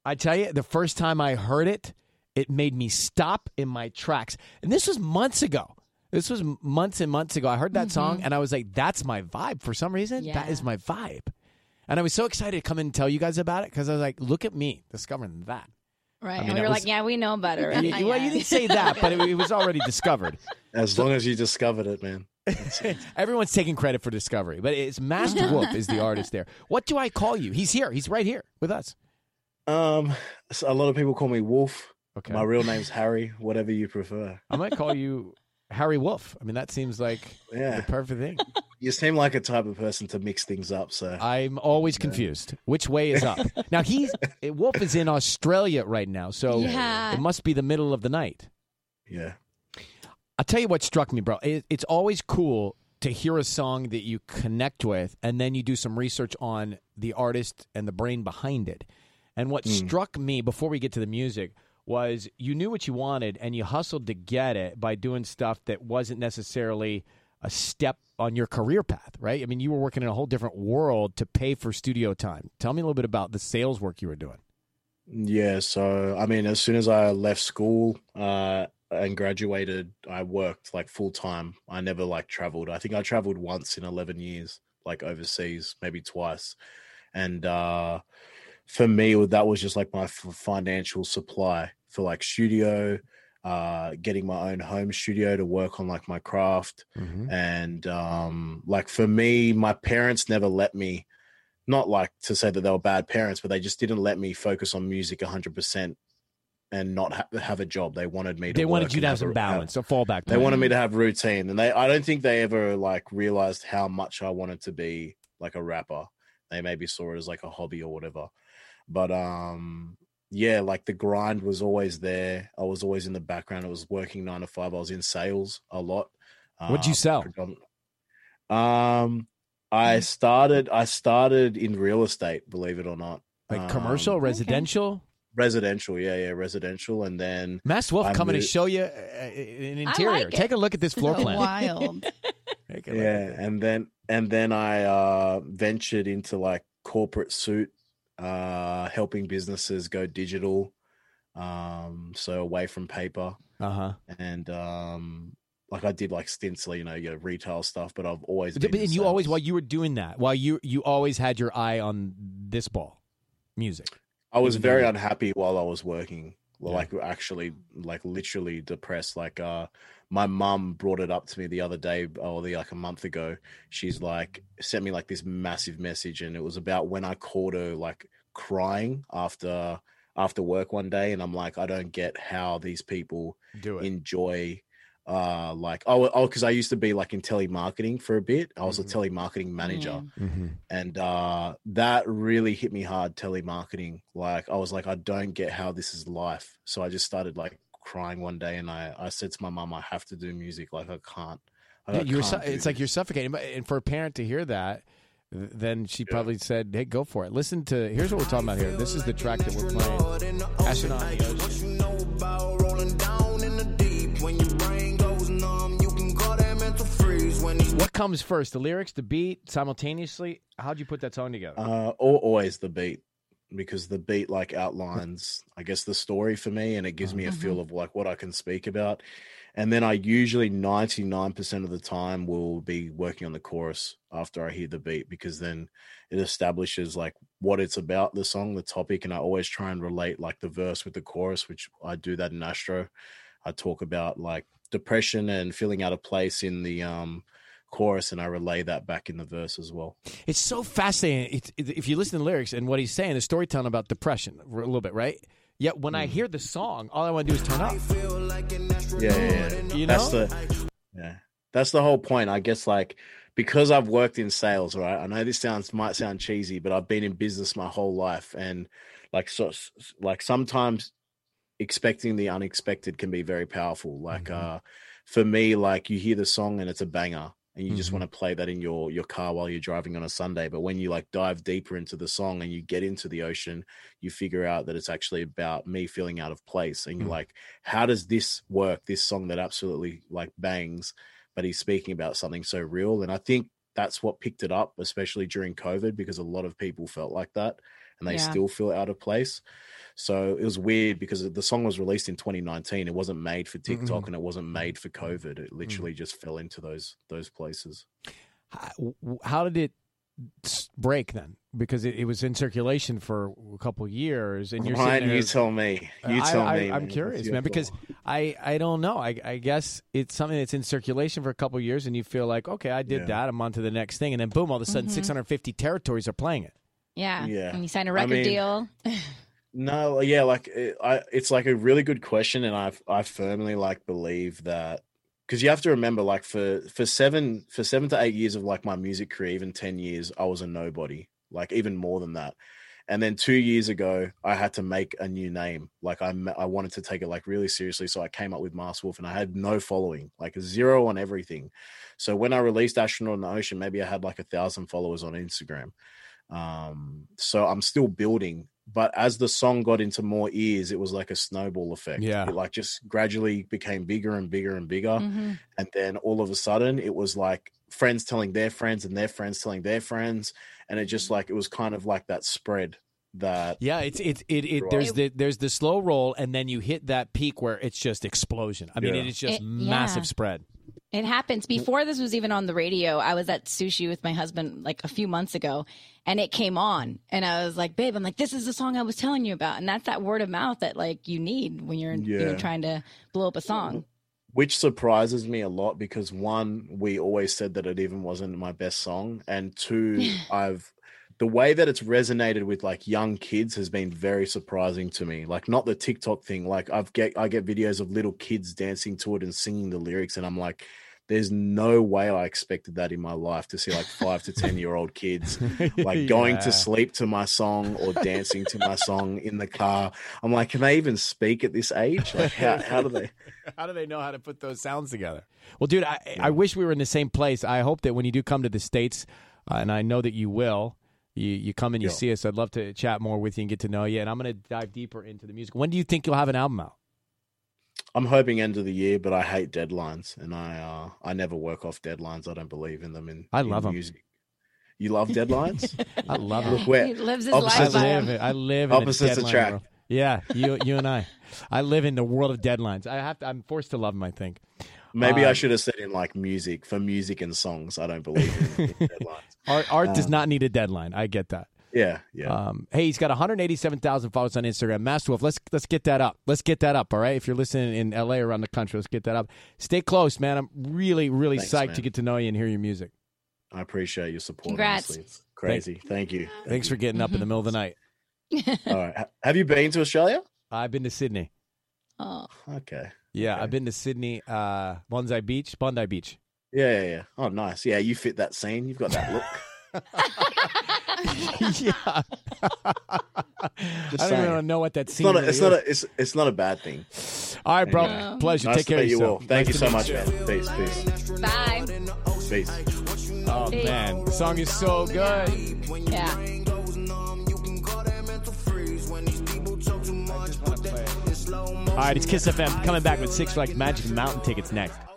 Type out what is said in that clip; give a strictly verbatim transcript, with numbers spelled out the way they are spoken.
I tell you, the first time I heard it, it made me stop in my tracks. And this was months ago. This was months and months ago. I heard that mm-hmm. song, and I was like, that's my vibe. For some reason, yeah. that is my vibe. And I was so excited to come in and tell you guys about it because I was like, look at me discovering that. Right. I mean, and we were was, like, yeah, we know better. Right? You, well, you didn't say that, but it, it was already discovered. As long as you discovered it, man. Everyone's taking credit for discovery, but it's Masked Wolf is the artist there. What do I call you? He's here. He's right here with us. Um, a lot of people call me Wolf. Okay. My real name's Harry, whatever you prefer. I might call you Harry Wolf. I mean, that seems like yeah. the perfect thing. You seem like a type of person to mix things up. So I'm always confused. Yeah. Which way is up? Now, he's Wolf is in Australia right now, so yeah. it must be the middle of the night. Yeah. I'll tell you what struck me, bro. It, it's always cool to hear a song that you connect with, and then you do some research on the artist and the brain behind it. And what mm. struck me before we get to the music was you knew what you wanted, and you hustled to get it by doing stuff that wasn't necessarily a step on your career path, right? I mean, you were working in a whole different world to pay for studio time. Tell me a little bit about the sales work you were doing. Yeah, so, I mean, as soon as I left school uh, and graduated, I worked, like, full-time. I never, like, traveled. I think I traveled once in eleven years, like, overseas, maybe twice. And uh, for me, that was just, like, my financial supply for, like, studio, uh, getting my own home studio to work on like my craft. Mm-hmm. And um, like for me, my parents never let me, not like to say that they were bad parents, but they just didn't let me focus on music a hundred percent and not ha- have a job. They wanted me to They wanted work you to have have some a, balance, have, a fallback. They wanted me to have routine. And they, I don't think they ever like realized how much I wanted to be like a rapper. They maybe saw it as like a hobby or whatever. But um, yeah, like the grind was always there. I was always in the background. I was working nine to five. I was in sales a lot. What'd you uh, sell? Um, I started, I started in real estate, believe it or not. Like commercial, um, residential? Okay. Residential, yeah, yeah, residential. And then Masked Wolf I coming moved... to show you uh, an interior. Like Take a look at this floor so plan. Wild. Yeah, and then and then I uh, ventured into like corporate suit, uh, helping businesses go digital, um, so away from paper. Uh huh. And um, like I did like stints, you know, you know, retail stuff, but I've always. But, been and you sales. always, while you were doing that, while you you always had your eye on this ball, music. I was Even very though- unhappy while I was working. Yeah. Like actually, like literally depressed. Like uh, my mum brought it up to me the other day, or the, like a month ago. She's like sent me like this massive message, and it was about when I caught her like crying after after work one day, and I'm like, I don't get how these people Do it. enjoy. Uh, like oh oh, because I used to be like in telemarketing for a bit. I was Mm-hmm. a telemarketing manager. Mm-hmm. And uh, that really hit me hard, telemarketing. Like, I was like, I don't get how this is life. So I just started like crying one day, and I, I said to my mom, I have to do music. Like, I can't. I Yeah, you're can't su- do it's like this. you're suffocating. But- And for a parent to hear that, th- then she probably said, hey, go for it. Listen to, here's what we're talking about here. This is the track that we're playing. Astronaut in the Ocean. What comes first, the lyrics, the beat, simultaneously? How'd you put that song together? Uh, al- always the beat, because the beat like outlines, I guess, the story for me, and it gives me a feel of like what I can speak about. And then I usually ninety-nine percent of the time will be working on the chorus after I hear the beat, because then it establishes like what it's about, the song, the topic. And I always try and relate like the verse with the chorus, which I do that in Astro. I talk about like depression and feeling out of place in the um, chorus, and I relay that back in the verse as well. It's so fascinating. It's, it, if you listen to the lyrics and what he's saying, the storytelling about depression a little bit, right? Yet when I hear the song, all I want to do is turn up. Yeah, yeah, yeah. You That's know? the yeah. That's the whole point. I guess like because I've worked in sales, right? I know this sounds might sound cheesy, but I've been in business my whole life, and like so like sometimes expecting the unexpected can be very powerful. Like mm-hmm. uh for me, like you hear the song and it's a banger, and you mm-hmm. just want to play that in your your car while you're driving on a Sunday. But when you like dive deeper into the song and you get into the ocean, you figure out that it's actually about me feeling out of place. And you're mm-hmm. like, how does this work? This song that absolutely like bangs, but he's speaking about something so real. And I think that's what picked it up, especially during COVID, because a lot of people felt like that, and they Yeah. still feel out of place. So it was weird because the song was released in twenty nineteen. It wasn't made for TikTok Mm-hmm. and it wasn't made for COVID. It literally mm-hmm. just fell into those those places. How, how did it break then? Because it, it was in circulation for a couple of years, and you're Ryan, there, you tell me. You tell I, me. I, I'm man. curious, man, because I, I don't know. I, I guess it's something that's in circulation for a couple of years, and you feel like, okay, I did yeah. that. I'm on to the next thing, and then boom, all of a sudden, mm-hmm. six hundred fifty territories are playing it. Yeah, yeah. And you sign a record I mean, deal. No, yeah, like it, I, it's like a really good question, and I, I firmly like believe that. Because you have to remember, like for for seven for seven to eight years of like my music career, even ten years, I was a nobody. Like even more than that. And then two years ago, I had to make a new name. Like I I wanted to take it like really seriously, so I came up with Masked Wolf, and I had no following, like a zero on everything. So when I released Astronaut in the Ocean, maybe I had like a thousand followers on Instagram. Um, so I'm still building. But as the song got into more ears, it was like a snowball effect. Yeah. It like just gradually became bigger and bigger and bigger. Mm-hmm. And then all of a sudden it was like friends telling their friends and their friends telling their friends. And it just like, it was kind of like that spread that. Yeah. It's, it's, it, it, there's the, there's the slow roll, and then you hit that peak where it's just explosion. I mean, Yeah. it is just It- massive yeah. spread. It happens. Before this was even on the radio, I was at sushi with my husband like a few months ago, and it came on, and I was like, babe, I'm like, this is the song I was telling you about. And that's that word of mouth that like you need when you're you know, Yeah. trying to blow up a song. Which surprises me a lot because one, we always said that it even wasn't my best song. And two, I've, the way that it's resonated with like young kids has been very surprising to me. Like not the TikTok thing. Like I've get, I get videos of little kids dancing to it and singing the lyrics. And I'm like, there's no way I expected that in my life to see like five to ten year old kids like going Yeah. to sleep to my song or dancing to my song in the car. I'm like, can they even speak at this age? Like how, how do they? How do they know how to put those sounds together? Well, dude, I, I wish we were in the same place. I hope that when you do come to the States, uh, and I know that you will, you, you come and you Yeah. see us. I'd love to chat more with you and get to know you. And I'm going to dive deeper into the music. When do you think you'll have an album out? I'm hoping end of the year, but I hate deadlines, and I uh, I never work off deadlines. I don't believe in them. In I in love 'em. music. You love deadlines? I love Look it. where He lives his I opposites life of- by live, him. it. I live in Opposites a deadline attract. world. Yeah, you you and I. I live in the world of deadlines. I have to, I'm forced to love them, I think. Maybe I Um, should have said in like music for music and songs. I don't believe in, in deadlines. Art, art does Um, not need a deadline. I get that. Yeah, yeah. Um, hey, he's got one hundred eighty-seven thousand followers on Instagram. Masked Wolf, let's let's get that up. Let's get that up, all right? If you're listening in L A or around the country, let's get that up. Stay close, man. I'm really, really Thanks, psyched man. to get to know you and hear your music. I appreciate your support. Congrats. Honestly. It's crazy. Thank you. Thank Thanks you. for getting up in the middle of the night. All right. Ha- Have you been to Australia? I've been to Sydney. Oh. Okay. Yeah, Okay. I've been to Sydney, uh, Bondi Beach, Bondi Beach. Yeah, yeah, yeah. Oh, nice. Yeah, you fit that scene. You've got that look. yeah. Just I don't saying. even know what that It's scene not. A, really it's not. is. A, it's. It's not a bad thing. All right, bro. Anyway. Pleasure. Nice Take to care of meet you all. yourself. Thank Nice you to so meet much, you. man. Peace, peace, Bye. peace. Oh, man. The song is so good. Yeah. All right, it's Kiss F M coming back with Six Flags Magic Mountain tickets next.